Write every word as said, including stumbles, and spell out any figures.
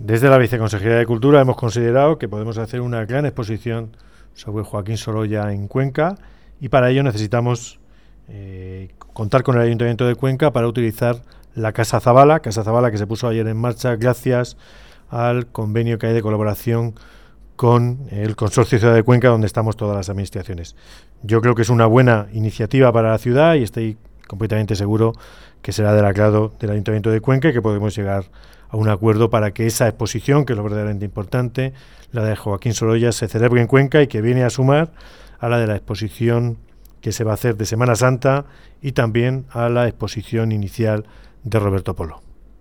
Desde la Viceconsejería de Cultura hemos considerado que podemos hacer una gran exposición sobre Joaquín Sorolla en Cuenca, y para ello necesitamos eh, contar con el Ayuntamiento de Cuenca para utilizar la Casa Zabala, Casa Zabala que se puso ayer en marcha gracias al convenio que hay de colaboración con el Consorcio Ciudad de Cuenca, donde estamos todas las administraciones. Yo creo que es una buena iniciativa para la ciudad y estoy completamente seguro que será del agrado del Ayuntamiento de Cuenca y que podemos llegar a un acuerdo para que esa exposición, que es lo verdaderamente importante, la de Joaquín Sorolla, se celebre en Cuenca y que viene a sumar a la de la exposición que se va a hacer de Semana Santa y también a la exposición inicial de Roberto Polo.